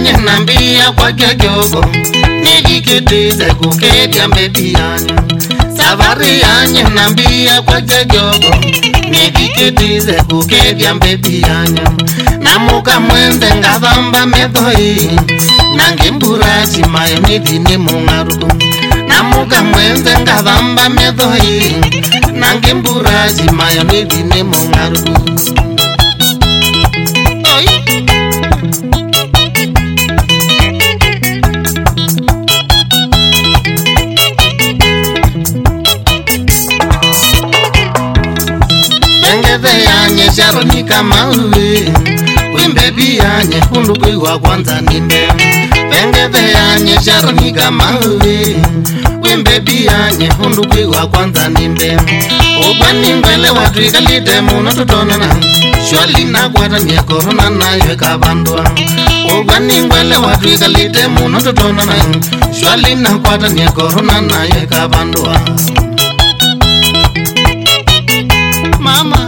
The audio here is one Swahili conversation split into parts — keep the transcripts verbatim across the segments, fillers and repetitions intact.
yanye nambia kwa kyogo nikikitize kukedia mbebi yanyu. Safari yanye nambia kwa kyogo nikikitize kukedia mbebi yanyu. Namuka mwenze ngavamba medhoi nangimburaji mayo midini mungaruku. Namuka mwenze ngavamba medhoi nangimburaji mayo midini mungaruku. Bengeve yanye sharoni kama uwe wimbebi yanye hundukui wa kwanza nimbe. Bengeve yanye sharoni kama uwe wimbebi yanye hundukui wa kwanza nimbe. Ubani mbele watu ikalite muno tutonana shwali na kwata nye korona na ywe kabandwa. Ubani mbele watu ikalite muno tutonana shwali na kwata nye korona na ywe kabandwa. Mama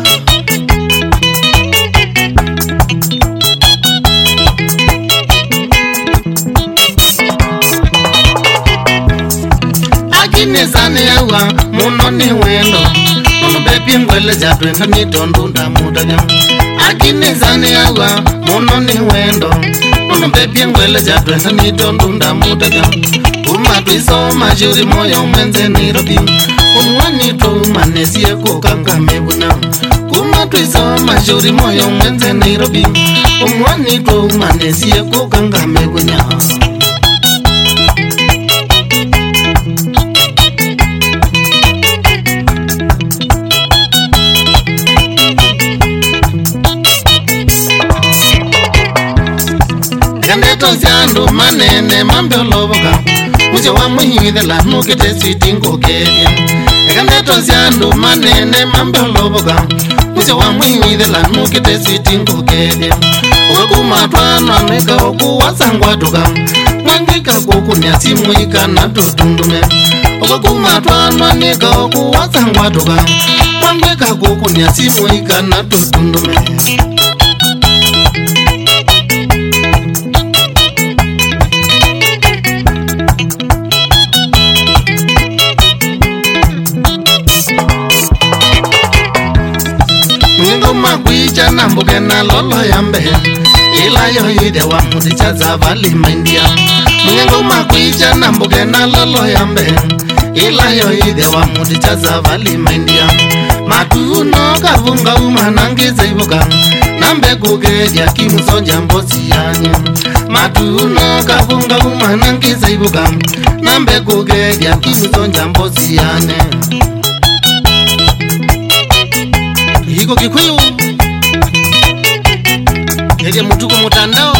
Agine zane yawa muno ni wendo Muno bebi ngwele jatwenda ni tondunda mudanya. Agine zane yawa muno ni wendo Muno bebi ngwele jatwenda ni tondunda mudanya. Umatwiso majuri moyo mwenze Nairobi Umwani tu manesie kukanga mebuna. Umatwiso majuri moyo mwenze Nairobi Umwani tu manesie kukanga mebuna. Kandeto ziandu manene mambio loboka Muje wa muhiwithe la nukite switingo kedia. Kandeto ziandu manene mambio loboka Muje wa muhiwithe la nukite switingo kedia. Wakuma tuano anweka oku wasangwa tuka Mwangika kuku nyati muika na tutundume. Wakuma tuano anweka oku wasangwa tuka Mwangika kuku nyati muika na tutundume. Makuicha na mbuke na lolo yambe ila yo ide wa muti chaza vali maindia. Mungu makuicha na mbuke na lolo yambe ila yo ide wa muti chaza vali maindia. Matuno kavunga umanangize ibuka nambe kugedia kimusonja mbosi yanyu. Matuno kavunga umanangize ibuka nambe kugedia kimusonja mbosi yane. Hiko Kikuyu Nege mutuko mutandao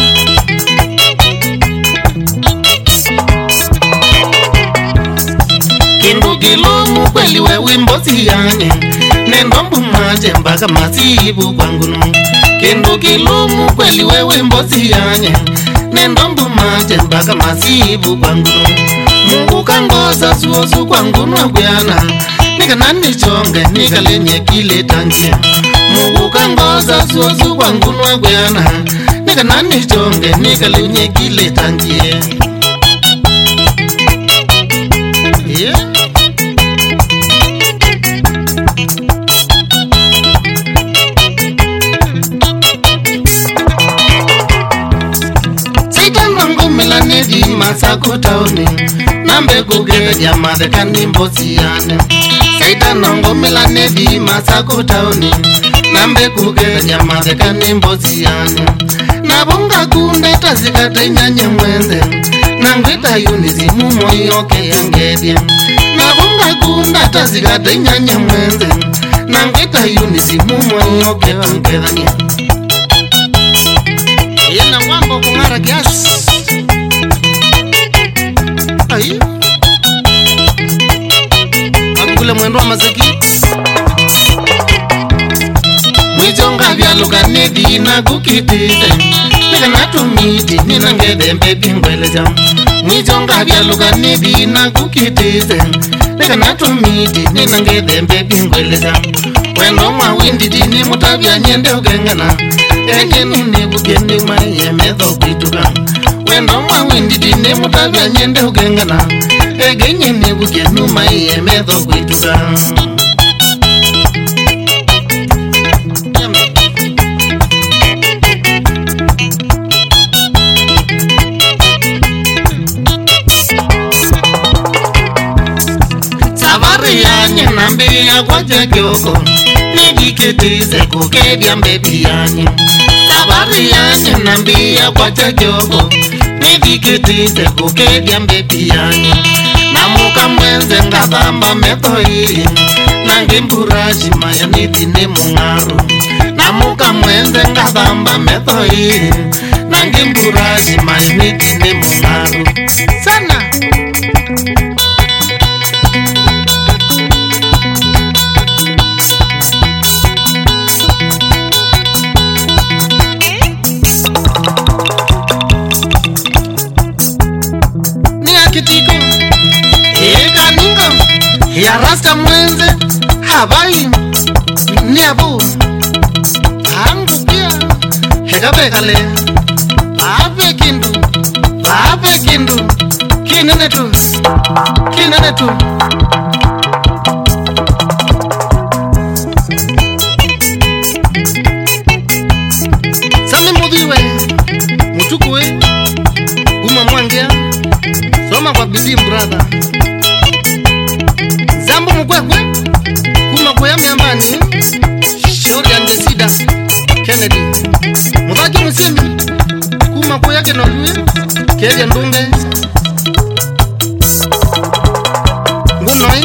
Kindu kilumu kweli we wimbosi yane Nendombu maje mbaka masibu kwangunu. Kindu kilumu kweli we wimbosi yane Nendombu maje mbaka masibu kwangunu. Mungu kangoza suosu kwangunu wakuyana Nika nani chonge nika lenye kile tangia. Mungu kangoza suosu kwangunu wakuyana Nika nani chonge nika lenye kile tangia. Yeah. Nedi masako taoni nambe kugega jamade kanimbosi yane. Saita nongo mila nedi masako taoni nambe kugega jamade kanimbosi yane. Nabonga kunde tazikata inyanye mwenze nangwita yunizi mumo yoke yangedye. Nabonga kunde tazikata inyanye mwenze nangwita yunizi mumo yoke yangedye. Yena wambo kungara kiasi Ayi Abukule mwendo wa mazeki Mwijonga vyaluka nedi na kukitize Nika natumiti nina ngede mbebi ngwele jam. Mwijonga vyaluka nedi na kukitize Nika natumiti nina ngede mbebi ngwele jam. Wendo mwa windi dini mutabia nyende ugengana Eke nune bugeni maye medho kuituka. mwendo mwa windi dine mutabya nyende ugengana egenye nebuke numa iye medho kwituka Savari yanye nambi ya kwa chekyoko nidikitize kukedia mbebi yanye Savari yanye nambi ya kwa chekyoko nidikitize kukedia mbebi yanye Namuka mwenze ngazamba metoi Nangimburashi maya nidine mungaru Namuka mwenze ngazamba metoi Nangimburashi maya nidine mungaru Sana Kitiko Eka ningo Ya rasta mwenze Habai Ni abu Hangu pia Hega bekale Babe kindu Babe kindu Kinene tu Kinene tu Sami mudiwe Mutukwe Uma mwangia Soma kwa bidii brother Zambu mkwekwe Kuma kwa yami ambani Shauri angesida Kennedy Mudhaki msimbi Kuma kwa yake nolue Keja ndunge Ngunoi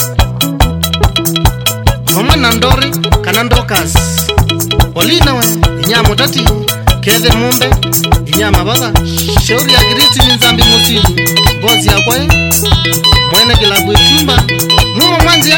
Mama nandori Kanandokas Olina we Inyama tati Keze mumbe Inyama bada Shauri ya giriti minzambi musili Bozi ya kwae Mwene kila kwe chumba Mumo mwanzi ya